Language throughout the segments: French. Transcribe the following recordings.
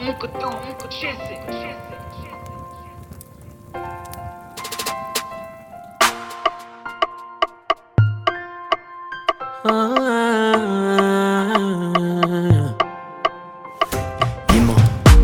Dis-moi,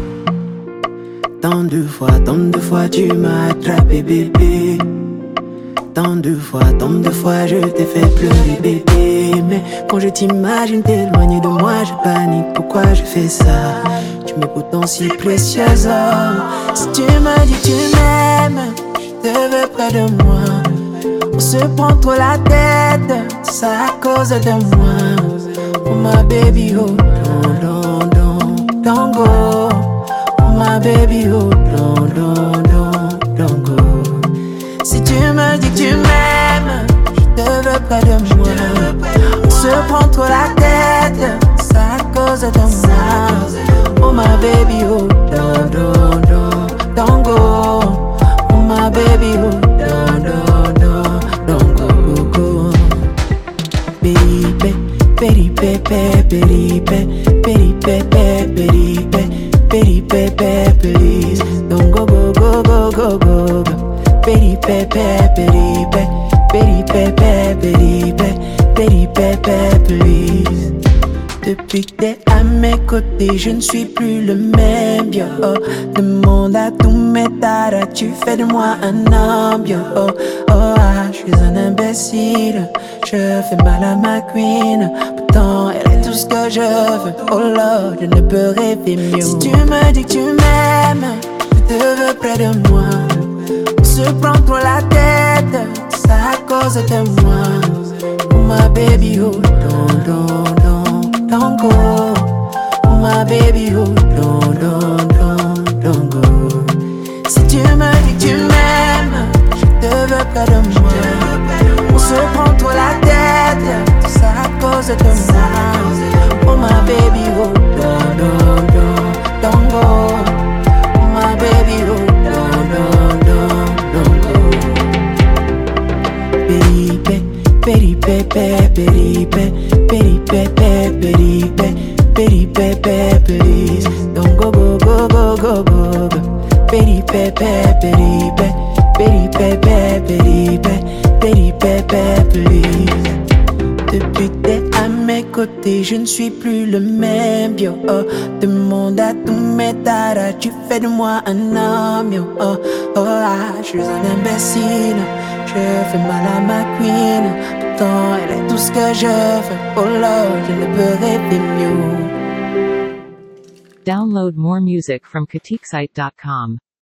tant de fois tu m'as attrapé bébé. Tant de fois je t'ai fait pleurer bébé. Mais quand je t'imagine t'éloigner de moi, je panique, pourquoi je fais ça? Tu m'es pourtant si précieuse, oh. Si tu me dis que tu m'aimes, je te veux près de moi. On se prend trop la tête, c'est à cause de moi. Oh my baby, oh, don't go. Oh my baby, oh, don't go. Si tu me dis que tu m'aimes, je te veux près de moi. On se prend trop la tête, c'est à cause de moi. Oh my baby, oh, don't go. Oh my baby, oh, don't go. Peripe, peripe, peripe, peripe, please. Don't go, go. Peripe, please. Depuis que t'es à mes côtés, je ne suis plus le même, yo. Oh. Demande à tous mes taras, tu fais de moi un homme, yo. Je suis un imbécile, je fais mal à ma queen. Pourtant, elle est tout ce que je veux. Oh Lord, je ne peux rêver mieux. Si tu me dis que tu m'aimes, je te veux près de moi. On se prend trop la tête, c'est à cause de moi. Oh my baby, oh, don't go. Oh my baby, oh, don't go. Si tu me dis que tu m'aimes, je te veux près de moi. On se prend trop la tête, c'est à cause de moi. Oh my baby, oh, don't go. Oh my baby, oh, don't go. Peripe, please. Don't go. Peripe, please. Depuis que t'es à mes côtés, je ne suis plus le même, yo. Oh. Demande à tous mes taras, tu fais de moi un homme, yo. Je suis un imbécile, je fais mal à ma queen. Pourtant, elle est tout ce que je veux. Oh Lord, je ne peux rêver mieux. Download more music from KatikSite.com.